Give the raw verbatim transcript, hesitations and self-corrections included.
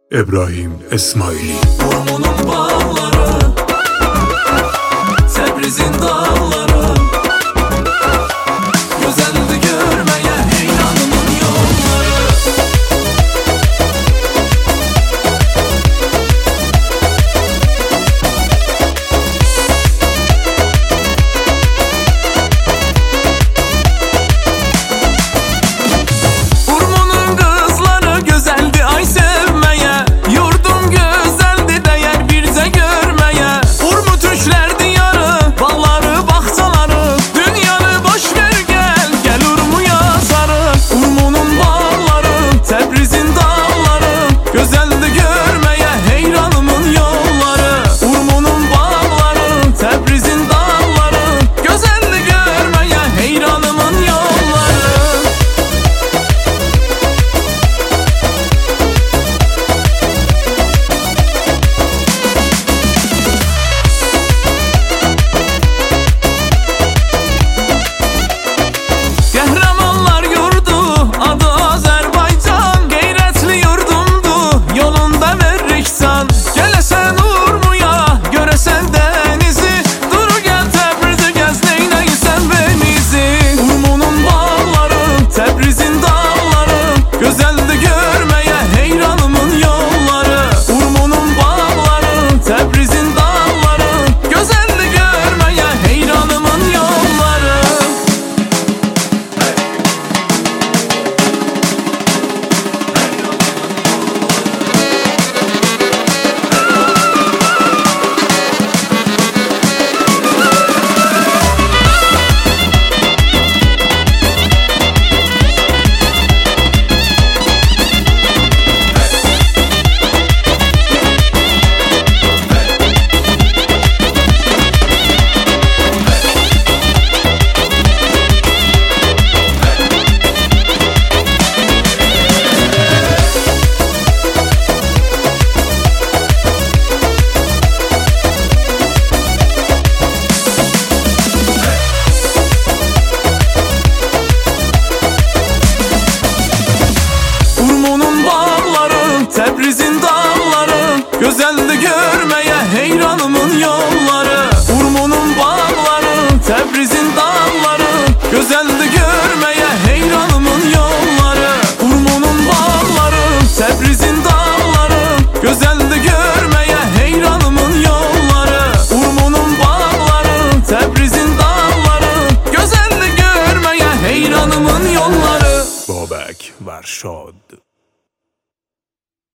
İbrahim Esmaili. Urmunun bağları, Tebriz'in dağları, güzeldi görmeye heyranımın yolları. Urmunun kızları güzeldi ay sevmeye, yurdum güzeldi değer birce görmeye. Urmu Türkler diyarı, bağları bahçaları, dünyanı boş ver gel, gel Urmu'ya sarı. Urmunun bağları, Tebriz'in dağları, güzeldi görmeye heyranımın yolları. Urmunun bağları, Tebriz'in dağları, güzeldi görmeye heyranımın yolları. Qəhrəmanlar yurdu, adı Azərbaycan, qeyrətli yurdumdu, yolunda veririk can. Gələsən Urmuya, görəsən dənizi, dur gəl Təbrizi gəz, neynəysən benizi. Urmunun bağları, Təbrizin dağları, gözəldi görməyə heyranımın yolları. Urmunun bağları, Təbrizin dağları, gözəldi görməyə heyranımın yolları. Urmunun bağları, Tebriz'in dağları, güzeldi görmeye heyranımın yolları. Urmunun bağları, Tebriz'in dağları, güzeldi görmeye heyranımın yolları. Urmunun bağları, Tebriz'in dağları, güzeldi görmeye heyranımın yolları. Urmunun bağları, Tebriz'in dağları, güzeldi görmeye heyranımın yolları. Babek Varşad.